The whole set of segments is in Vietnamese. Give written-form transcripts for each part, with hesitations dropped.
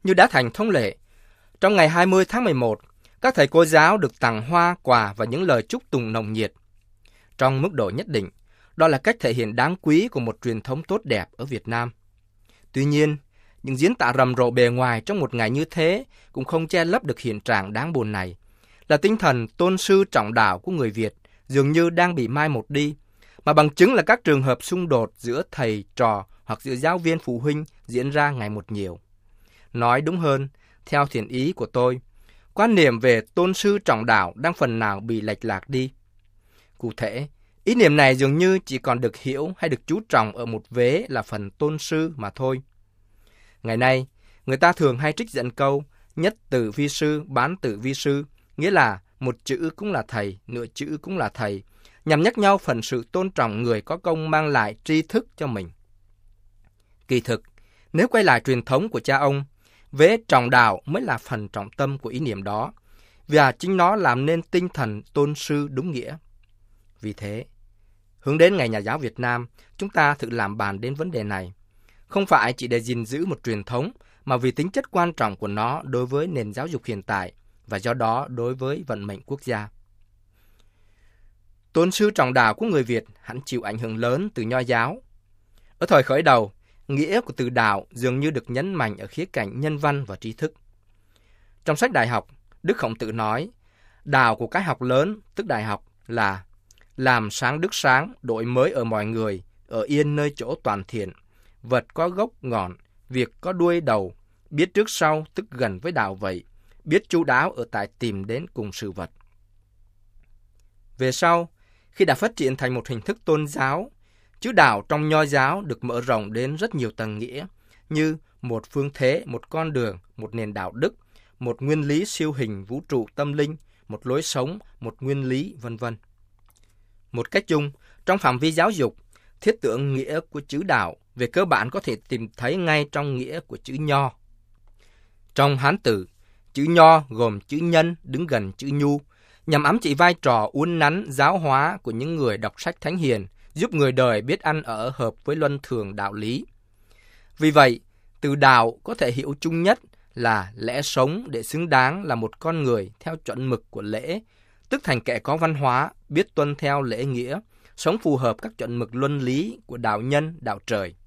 Như đã thành thông lệ, trong ngày 20 tháng 11, các thầy cô giáo được tặng hoa, quà và những lời chúc tụng nồng nhiệt. Trong mức độ nhất định, đó là cách thể hiện đáng quý của một truyền thống tốt đẹp ở Việt Nam. Tuy nhiên, những diễn tả rầm rộ bề ngoài trong một ngày như thế cũng không che lấp được hiện trạng đáng buồn này, là tinh thần tôn sư trọng đạo của người Việt dường như đang bị mai một đi, mà bằng chứng là các trường hợp xung đột giữa thầy trò hoặc giữa giáo viên phụ huynh diễn ra ngày một nhiều. Nói đúng hơn, theo thiện ý của tôi, quan niệm về tôn sư trọng đạo đang phần nào bị lệch lạc đi. Cụ thể, ý niệm này dường như chỉ còn được hiểu hay được chú trọng ở một vế là phần tôn sư mà thôi. Ngày nay, người ta thường hay trích dẫn câu nhất tử vi sư, bán tử vi sư, nghĩa là một chữ cũng là thầy, nửa chữ cũng là thầy, nhằm nhắc nhau phần sự tôn trọng người có công mang lại tri thức cho mình. Kỳ thực, nếu quay lại truyền thống của cha ông, vế trọng đạo mới là phần trọng tâm của ý niệm đó, và chính nó làm nên tinh thần tôn sư đúng nghĩa. Vì thế, hướng đến Ngày Nhà giáo Việt Nam, chúng ta thử làm bàn đến vấn đề này, không phải chỉ để gìn giữ một truyền thống, mà vì tính chất quan trọng của nó đối với nền giáo dục hiện tại, và do đó đối với vận mệnh quốc gia. Tôn sư trọng đạo của người Việt hẳn chịu ảnh hưởng lớn từ Nho giáo. Ở thời khởi đầu, nghĩa của từ đạo dường như được nhấn mạnh ở khía cạnh nhân văn và trí thức. Trong sách đại học, Đức Khổng Tử nói, đạo của cái học lớn, tức đại học, là làm sáng đức sáng, đổi mới ở mọi người, ở yên nơi chỗ toàn thiện, vật có gốc ngọn, việc có đuôi đầu, biết trước sau, tức gần với đạo vậy, biết chu đáo ở tại tìm đến cùng sự vật. Về sau, khi đã phát triển thành một hình thức tôn giáo, chữ đạo trong Nho giáo được mở rộng đến rất nhiều tầng nghĩa, như một phương thế, một con đường, một nền đạo đức, một nguyên lý siêu hình vũ trụ tâm linh, một lối sống, một nguyên lý, vân vân. Một cách chung, trong phạm vi giáo dục, thiết tưởng nghĩa của chữ đạo về cơ bản có thể tìm thấy ngay trong nghĩa của chữ Nho. Trong Hán Tử, chữ Nho gồm chữ nhân đứng gần chữ nhu, nhằm ám chỉ vai trò uốn nắn giáo hóa của những người đọc sách thánh hiền, giúp người đời biết ăn ở hợp với luân thường đạo lý. Vì vậy, từ đạo có thể hiểu chung nhất là lẽ sống để xứng đáng là một con người theo chuẩn mực của lễ, tức thành kẻ có văn hóa, biết tuân theo lễ nghĩa, sống phù hợp các chuẩn mực luân lý của đạo nhân, đạo trời.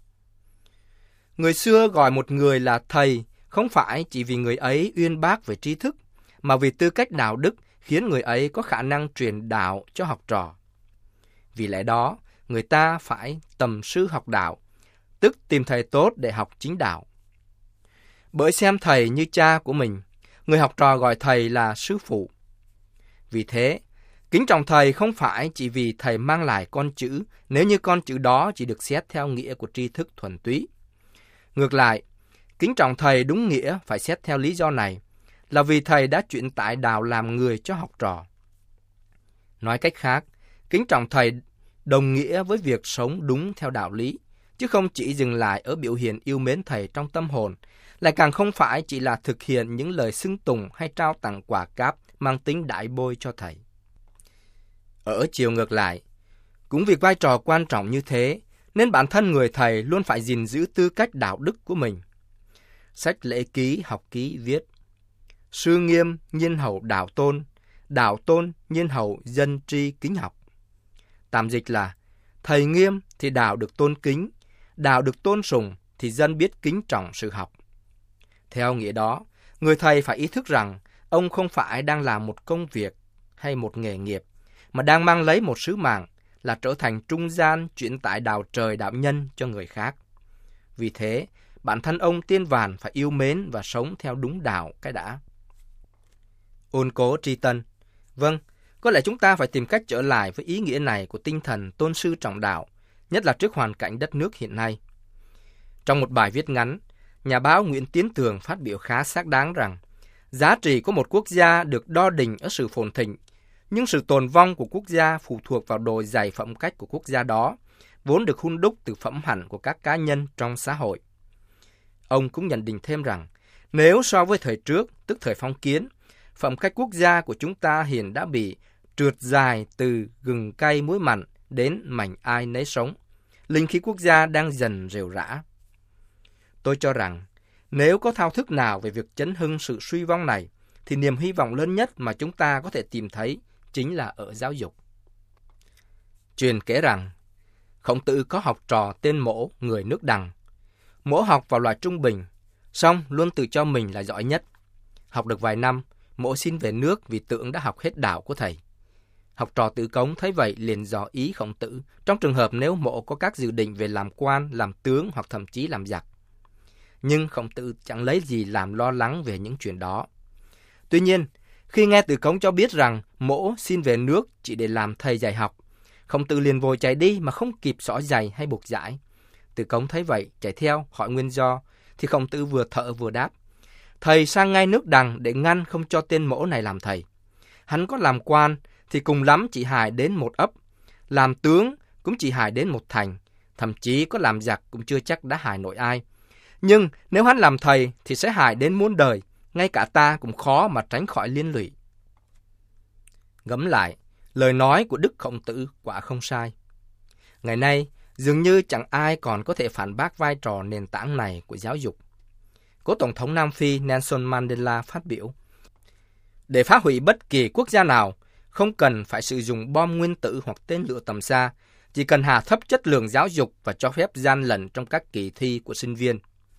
Người xưa gọi một người là thầy không phải chỉ vì người ấy uyên bác về tri thức, mà vì tư cách đạo đức khiến người ấy có khả năng truyền đạo cho học trò. Vì lẽ đó, người ta phải tầm sư học đạo, tức tìm thầy tốt để học chính đạo. Bởi xem thầy như cha của mình, người học trò gọi thầy là sư phụ. Vì thế, kính trọng thầy không phải chỉ vì thầy mang lại con chữ, nếu như con chữ đó chỉ được xét theo nghĩa của tri thức thuần túy. Ngược lại, kính trọng thầy đúng nghĩa phải xét theo lý do này, là vì thầy đã chuyển tải đạo làm người cho học trò. Nói cách khác, kính trọng thầy đồng nghĩa với việc sống đúng theo đạo lý, chứ không chỉ dừng lại ở biểu hiện yêu mến thầy trong tâm hồn, lại càng không phải chỉ là thực hiện những lời xưng tùng hay trao tặng quà cáp mang tính đãi bôi cho thầy. Ở chiều ngược lại, cũng vì vai trò quan trọng như thế, nên bản thân người thầy luôn phải gìn giữ tư cách đạo đức của mình. Sách Lễ Ký, Học Ký viết: sư nghiêm, nhiên hậu đạo tôn, nhiên hậu dân tri kính học. Tạm dịch là, thầy nghiêm thì đạo được tôn kính, đạo được tôn sùng thì dân biết kính trọng sự học. Theo nghĩa đó, người thầy phải ý thức rằng ông không phải đang làm một công việc hay một nghề nghiệp, mà đang mang lấy một sứ mạng là trở thành trung gian chuyển tải đạo trời đạo nhân cho người khác. Vì thế, bản thân ông tiên vàn phải yêu mến và sống theo đúng đạo cái đã. Ôn cố tri tân. Vâng, có lẽ chúng ta phải tìm cách trở lại với ý nghĩa này của tinh thần tôn sư trọng đạo, nhất là trước hoàn cảnh đất nước hiện nay. Trong một bài viết ngắn, nhà báo Nguyễn Tiến Tường phát biểu khá xác đáng rằng giá trị của một quốc gia được đo đỉnh ở sự phồn thịnh, nhưng sự tồn vong của quốc gia phụ thuộc vào độ dày phẩm cách của quốc gia đó, vốn được hun đúc từ phẩm hạnh của các cá nhân trong xã hội. Ông cũng nhận định thêm rằng, nếu so với thời trước, tức thời phong kiến, phẩm cách quốc gia của chúng ta hiện đã bị trượt dài từ gừng cay muối mặn đến mảnh ai nấy sống, linh khí quốc gia đang dần rệu rã. Tôi cho rằng, Nếu có thao thức nào về việc chấn hưng sự suy vong này, thì niềm hy vọng lớn nhất mà chúng ta có thể tìm thấy chính là ở giáo dục. Truyền kể rằng, Khổng Tử có học trò tên Mỗ, người nước Đằng. Mỗ học vào loại trung bình, song luôn tự cho mình là giỏi nhất. Học được vài năm, Mỗ xin về nước vì tưởng đã học hết đạo của thầy. Học trò Tử Cống thấy vậy liền dò ý Khổng Tử trong trường hợp nếu Mỗ có các dự định về làm quan, làm tướng hoặc thậm chí làm giặc. Nhưng Khổng Tử chẳng lấy gì làm lo lắng về những chuyện đó. Tuy nhiên, khi nghe Tử Cống cho biết rằng Mỗ xin về nước chỉ để làm thầy dạy học, Khổng Tử liền vội chạy đi mà không kịp xỏ giày hay buộc dãi. Tử Cống thấy vậy, chạy theo hỏi nguyên do, thì Khổng Tử vừa thở vừa đáp: thầy sang ngay nước Đằng để ngăn không cho tên Mỗ này làm thầy. Hắn có làm quan thì cùng lắm chỉ hại đến một ấp, làm tướng cũng chỉ hại đến một thành, thậm chí có làm giặc cũng chưa chắc đã hại nổi ai. Nhưng nếu hắn làm thầy thì sẽ hại đến muôn đời, ngay cả ta cũng khó mà tránh khỏi liên lụy. Ngẫm lại, lời nói của Đức Khổng Tử quả không sai. Ngày nay, dường như chẳng ai còn có thể phản bác vai trò nền tảng này của giáo dục. Cố Tổng thống Nam Phi Nelson Mandela phát biểu: để phá hủy bất kỳ quốc gia nào, không cần phải sử dụng bom nguyên tử hoặc tên lửa tầm xa, chỉ cần hạ thấp chất lượng giáo dục và cho phép gian lận trong các kỳ thi của sinh viên.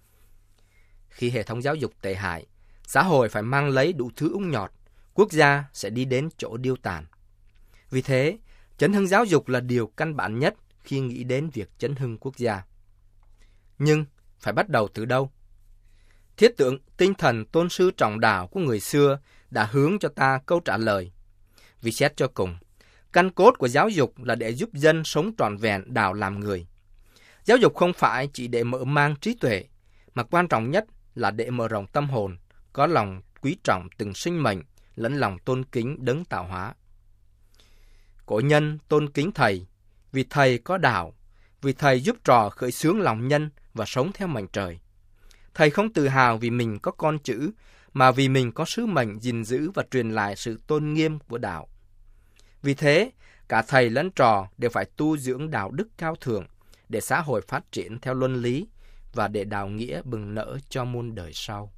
Khi hệ thống giáo dục tệ hại, xã hội phải mang lấy đủ thứ ung nhọt, quốc gia sẽ đi đến chỗ điêu tàn. Vì thế, chấn hưng giáo dục là điều căn bản nhất khi nghĩ đến việc chấn hưng quốc gia. Nhưng phải bắt đầu từ đâu? Thiết tưởng tinh thần tôn sư trọng đạo của người xưa đã hướng cho ta câu trả lời. Vì xét cho cùng, căn cốt của giáo dục là để giúp dân sống trọn vẹn đạo làm người. Giáo dục không phải chỉ để mở mang trí tuệ, mà quan trọng nhất là để mở rộng tâm hồn, có lòng quý trọng từng sinh mệnh, lẫn lòng tôn kính đấng tạo hóa. Cổ nhân tôn kính thầy, vì thầy có đạo, vì thầy giúp trò khởi xướng lòng nhân và sống theo mệnh trời. Thầy không tự hào vì mình có con chữ, mà vì mình có sứ mệnh gìn giữ và truyền lại sự tôn nghiêm của đạo. Vì thế, cả thầy lẫn trò đều phải tu dưỡng đạo đức cao thượng để xã hội phát triển theo luân lý và để đạo nghĩa bừng nở cho muôn đời sau.